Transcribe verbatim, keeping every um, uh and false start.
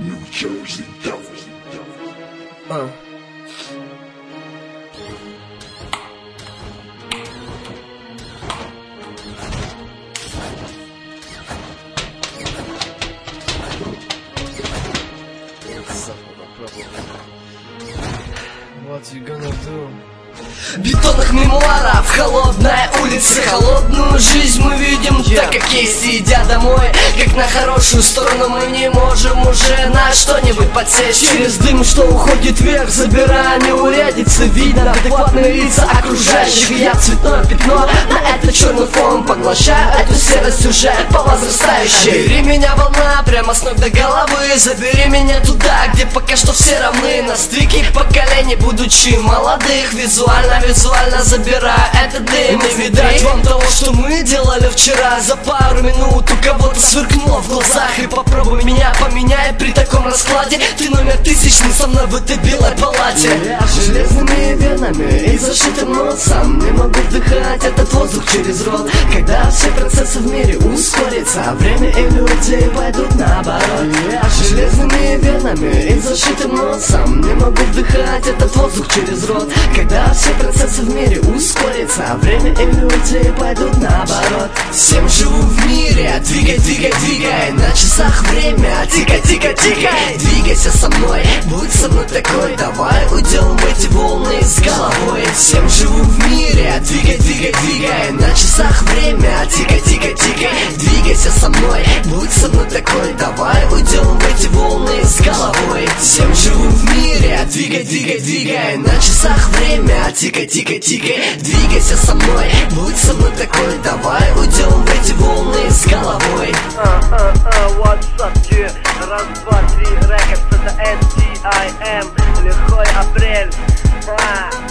New Jersey Devil. Uh. What you gonna do? Бетонных мемуаров, холодная улица, холодную жизнь мы видим, yeah. Так как есть, идя домой, как на хорошую сторону мы не можем уже на что-нибудь подсесть. Через дым, что уходит вверх, забирая неурядицы, видно адекватные лица окружающих. Я цветное пятно на этот черный фон, поглощаю эту серость уже по возрастающей. Бери меня, волна, прямо с ног до головы, забери меня туда, где пока что все равны. На стыке поколений, будучи молодых, визуально Визуально забирая этот дым. Не видать вам того, что мы делали вчера. За пару минут у кого-то сверкнуло в глазах. И попробуй меня поменяй при таком раскладе. Ты номер тысячный со мной в этой белой палате. Я железными венами и зашитым носом не могу вдыхать этот воздух через рот. Когда все процессы в мире ускорятся, время и люди пойдут наоборот. Я железными венами и зашитым носом не могу вдыхать этот воздух через рот. Когда все процессы в мире ускорятся, время и люди пойдут наоборот. Всем живу в мире, двигай, двигай, двигай. На часах время, тика, тика, тика. Двигайся со мной, будь со мной такой. Давай уйдем в эти волны с головой. Всем живу в мире, двигай, двигай, двигай. На часах время, тика, тика, тика. Двигайся со мной, будь со мной такой. Давай уйдем в эти волны с головой. Всем живу в мире, двигай, двигай, двигай. На часах время, тика, тика, тика. Двигайся со мной, будь со мной такой. Давай уйдем в эти волны с головой. Uh, uh, uh, what's up, yeah? Раз, два, три, рекордс, это эс ти ай эм. Лихой апрель. А.